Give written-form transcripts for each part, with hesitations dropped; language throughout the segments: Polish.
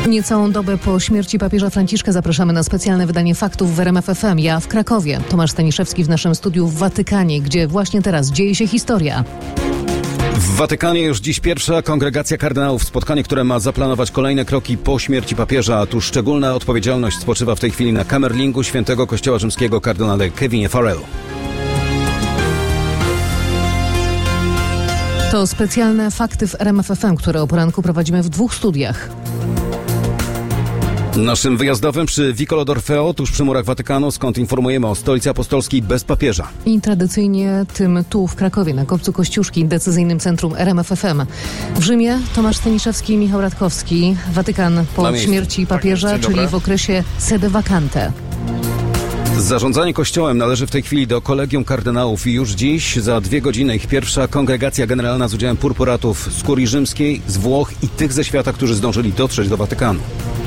Niecałą dobę po śmierci papieża Franciszka zapraszamy na specjalne wydanie Faktów w RMF FM. Ja w Krakowie. Tomasz Staniszewski w naszym studiu w Watykanie, gdzie właśnie teraz dzieje się historia. W Watykanie już dziś pierwsza kongregacja kardynałów. Spotkanie, które ma zaplanować kolejne kroki po śmierci papieża. A tu szczególna odpowiedzialność spoczywa w tej chwili na kamerlingu świętego Kościoła Rzymskiego kardynale Kevinie Farrellu. To specjalne Fakty w RMF FM, które o poranku prowadzimy w 2 studiach. Naszym wyjazdowym przy Vicolo d'Orfeo, tuż przy murach Watykanu, skąd informujemy o Stolicy Apostolskiej bez papieża. I tradycyjnie tym tu w Krakowie, na Kopcu Kościuszki, decyzyjnym centrum RMF FM. W Rzymie Tomasz Staniszewski i Michał Radkowski. Watykan po śmierci papieża, czyli w okresie sede vacante. Zarządzanie Kościołem należy w tej chwili do Kolegium Kardynałów i już dziś, za 2 godziny, ich pierwsza kongregacja generalna z udziałem purpuratów z Kurii Rzymskiej, z Włoch i tych ze świata, którzy zdążyli dotrzeć do Watykanu.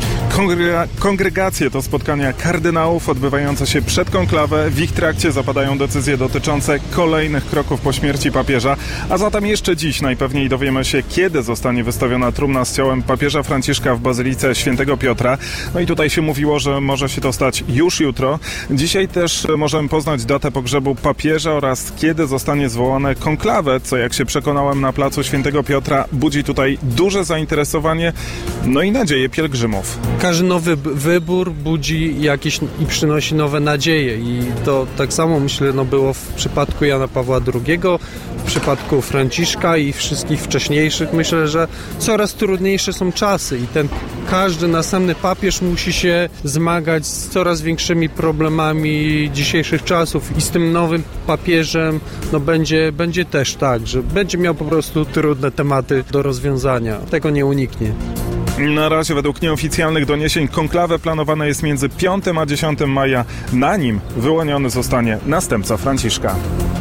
Kongregacje to spotkania kardynałów odbywające się przed konklawę. W ich trakcie zapadają decyzje dotyczące kolejnych kroków po śmierci papieża. A zatem jeszcze dziś najpewniej dowiemy się, kiedy zostanie wystawiona trumna z ciałem papieża Franciszka w Bazylice Świętego Piotra. No i tutaj się mówiło, że może się to stać już jutro. Dzisiaj też możemy poznać datę pogrzebu papieża oraz kiedy zostanie zwołane konklawę, co jak się przekonałem na placu Świętego Piotra budzi tutaj duże zainteresowanie, no i nadzieję pielgrzymów. Każdy nowy wybór budzi jakieś i przynosi nowe nadzieje i to tak samo myślę było w przypadku Jana Pawła II, w przypadku Franciszka i wszystkich wcześniejszych. Myślę, że coraz trudniejsze są czasy i ten każdy następny papież musi się zmagać z coraz większymi problemami dzisiejszych czasów i z tym nowym papieżem będzie też tak, że będzie miał po prostu trudne tematy do rozwiązania. Tego nie uniknie. Na razie według nieoficjalnych doniesień konklawę planowane jest między 5 a 10 maja. Na nim wyłoniony zostanie następca Franciszka.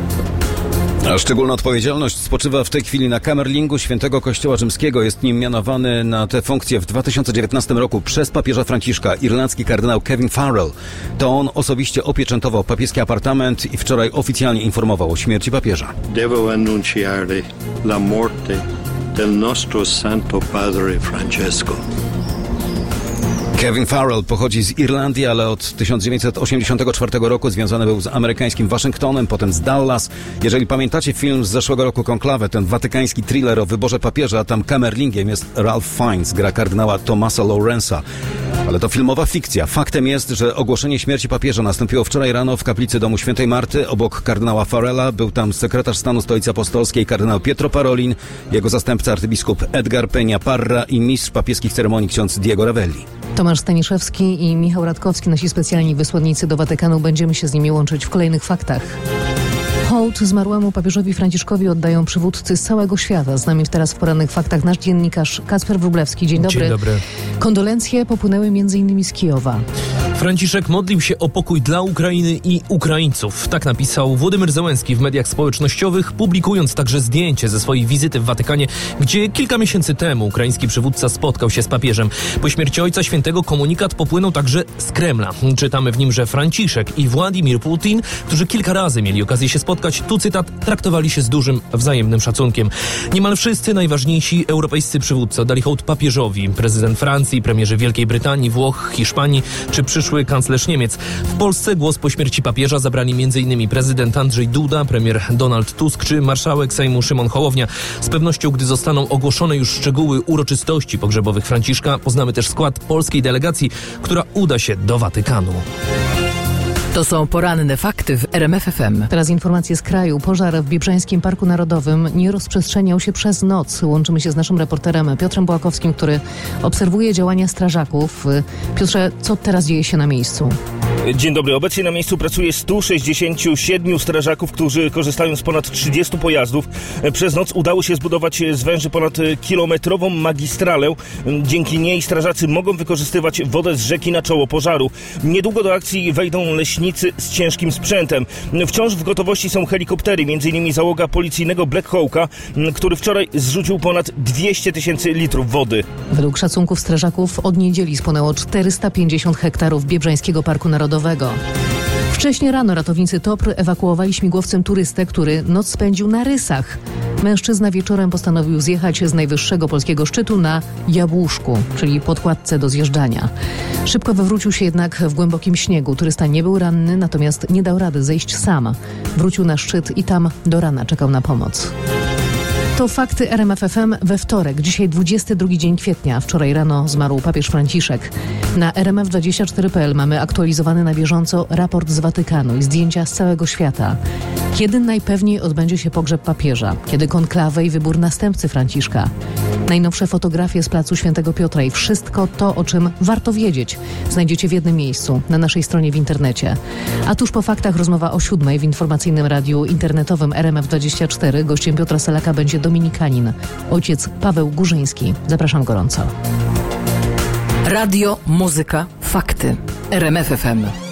A szczególna odpowiedzialność spoczywa w tej chwili na kamerlingu świętego Kościoła Rzymskiego. Jest nim mianowany na tę funkcję w 2019 roku przez papieża Franciszka irlandzki kardynał Kevin Farrell. To on osobiście opieczętował papieski apartament i wczoraj oficjalnie informował o śmierci papieża. Devo annunciare la morte del nostro Santo Padre Francesco. Kevin Farrell pochodzi z Irlandii, ale od 1984 roku związany był z amerykańskim Waszyngtonem, potem z Dallas. Jeżeli pamiętacie film z zeszłego roku Konklawę, ten watykański thriller o wyborze papieża, tam kamerlingiem jest Ralph Fiennes, gra kardynała Thomasa Lawrence'a. Ale to filmowa fikcja. Faktem jest, że ogłoszenie śmierci papieża nastąpiło wczoraj rano w kaplicy domu Świętej Marty. Obok kardynała Farrella był tam sekretarz stanu Stolicy Apostolskiej kardynał Pietro Parolin, jego zastępca arcybiskup Edgar Peña Parra i mistrz papieskich ceremonii ksiądz Diego Ravelli. Tomasz Staniszewski i Michał Radkowski, nasi specjalni wysłannicy do Watykanu. Będziemy się z nimi łączyć w kolejnych faktach. Hołd zmarłemu papieżowi Franciszkowi oddają przywódcy z całego świata. Z nami teraz w porannych faktach nasz dziennikarz Kacper Wróblewski. Dzień dobry. Dzień dobry. Kondolencje popłynęły m.in. z Kijowa. Franciszek modlił się o pokój dla Ukrainy i Ukraińców. Tak napisał Władimir Zełenski w mediach społecznościowych, publikując także zdjęcie ze swojej wizyty w Watykanie, gdzie kilka miesięcy temu ukraiński przywódca spotkał się z papieżem. Po śmierci Ojca Świętego komunikat popłynął także z Kremla. Czytamy w nim, że Franciszek i Władimir Putin, którzy kilka razy mieli okazję się spotkać, tu cytat, traktowali się z dużym wzajemnym szacunkiem. Niemal wszyscy najważniejsi europejscy przywódcy oddali hołd papieżowi. Prezydent Francji, premierzy Wielkiej Brytanii, Włoch, Hiszpanii czy przyszły kanclerz Niemiec. W Polsce głos po śmierci papieża zabrali m.in. prezydent Andrzej Duda, premier Donald Tusk czy marszałek Sejmu Szymon Hołownia. Z pewnością, gdy zostaną ogłoszone już szczegóły uroczystości pogrzebowych Franciszka, poznamy też skład polskiej delegacji, która uda się do Watykanu. To są poranne fakty w RMF FM. Teraz informacje z kraju. Pożar w Biebrzańskim Parku Narodowym nie rozprzestrzeniał się przez noc. Łączymy się z naszym reporterem Piotrem Bułakowskim, który obserwuje działania strażaków. Piotrze, co teraz dzieje się na miejscu? Dzień dobry. Obecnie na miejscu pracuje 167 strażaków, którzy korzystają z ponad 30 pojazdów. Przez noc udało się zbudować z węży ponad kilometrową magistralę. Dzięki niej strażacy mogą wykorzystywać wodę z rzeki na czoło pożaru. Niedługo do akcji wejdą leśnicy z ciężkim sprzętem. Wciąż w gotowości są helikoptery, m.in. załoga policyjnego Black Hawka, który wczoraj zrzucił ponad 200 000 litrów wody. Według szacunków strażaków od niedzieli spłonęło 450 hektarów Biebrzańskiego Parku Narodowego. Wcześniej rano ratownicy TOPR ewakuowali śmigłowcem turystę, który noc spędził na Rysach. Mężczyzna wieczorem postanowił zjechać z najwyższego polskiego szczytu na Jabłuszku, czyli podkładce do zjeżdżania. Szybko wywrócił się jednak w głębokim śniegu. Turysta nie był ranny, natomiast nie dał rady zejść sam. Wrócił na szczyt i tam do rana czekał na pomoc. To fakty RMF FM we wtorek, dzisiaj 22 dzień kwietnia. Wczoraj rano zmarł papież Franciszek. Na RMF24.pl mamy aktualizowany na bieżąco raport z Watykanu i zdjęcia z całego świata. Kiedy najpewniej odbędzie się pogrzeb papieża? Kiedy konklawę i wybór następcy Franciszka? Najnowsze fotografie z placu Świętego Piotra i wszystko to, o czym warto wiedzieć, znajdziecie w jednym miejscu, na naszej stronie w internecie. A tuż po faktach rozmowa o 7:00 w informacyjnym radiu internetowym RMF24. Gościem Piotra Selaka będzie dominikanin, ojciec Paweł Górzyński. Zapraszam gorąco. Radio, muzyka, fakty. RMF FM.